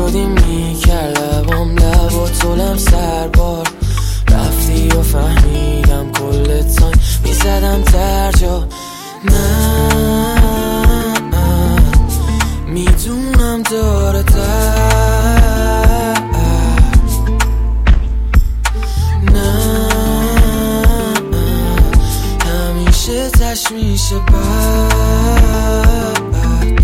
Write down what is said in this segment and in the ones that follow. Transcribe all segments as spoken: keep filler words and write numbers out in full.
شدی میکرد لبام لب و طولم سربار رفتی و فهمیدم کل تایم میزدم درجا نه میدونم داره درد نه همیشه تشمیشه بد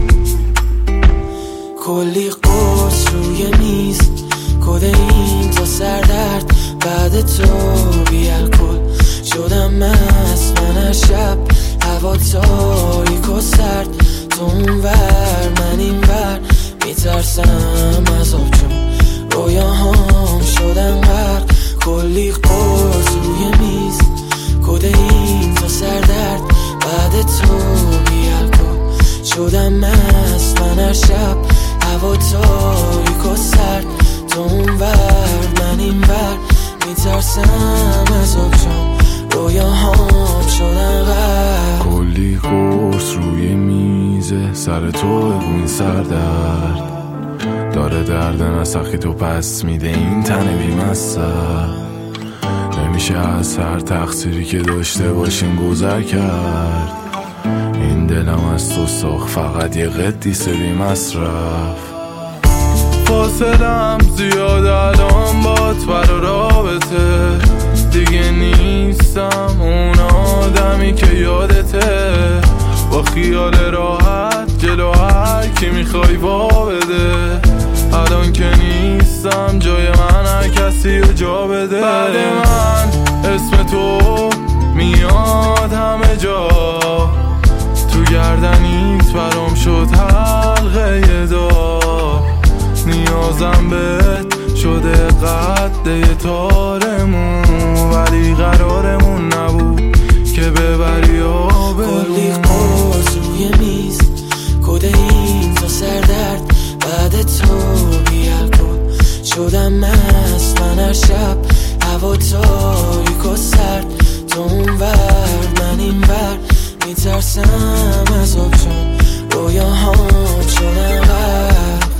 کلی قرص روی میز کد این تا سردرد بعد تو بی الکل شدم مست من هر شب هوا تاریک و سرد تو اونور من اینور میترسم از آب چون رویاهام شدن غرق کلی قرص روی میز کد این تا سردرد بعد تو بی الکل شدم مست من هر شب هوا تاریک و سرد تو اونور من اینور میترسم از آب چون رویاهام شدن غرق کلی قرص روی میزه سر تو بگوین سردرد داره درد نسخی تو پس میده این تن بیمسته نمیشه از هر تقصیری که داشته باشیم گذر کرد این دلم از تو ساخت فقط یه قدیس بی مصرف فاصلم زیاد الان بات برا رابطه دیگه نیستم اون آدمی که یادته با خیال راحت جلو هر کی میخوای وا بده الان که نیستم جای من هر کسی رو جا بده بعد من اسم تو میاد همه جا تو گردنیت برام شد حلقه دار نیازم بهت شده قده تارمون ولی قرارمون نبود که ببری و کلی قرص روی میز کد این تا سردرد بعد تو بی الکل شدم مست من هر شب هوا تاریک و سرد تو اونور من اینور میترسم از آب چون رویاهام شدن غرق